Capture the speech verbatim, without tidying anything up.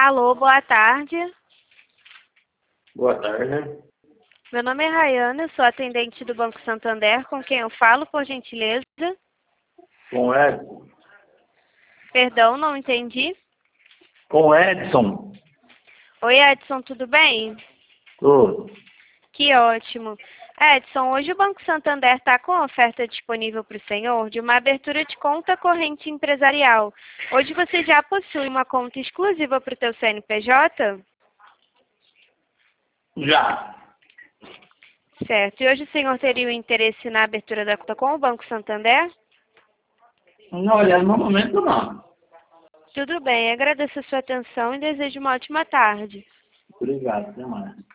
Alô, boa tarde. Boa tarde. Meu nome é Rayana, sou atendente do Banco Santander, com quem eu falo, por gentileza? Com Edson. Perdão, não entendi. Com Edson. Oi, Edson, tudo bem? Tudo. Que ótimo. Edson, hoje o Banco Santander está com oferta disponível para o senhor de uma abertura de conta corrente empresarial. Hoje você já possui uma conta exclusiva para o teu C N P J? Já. Certo. E hoje o senhor teria o interesse na abertura da conta com o Banco Santander? Não, olha, no momento não. Tudo bem, agradeço a sua atenção e desejo uma ótima tarde. Obrigado, até mais.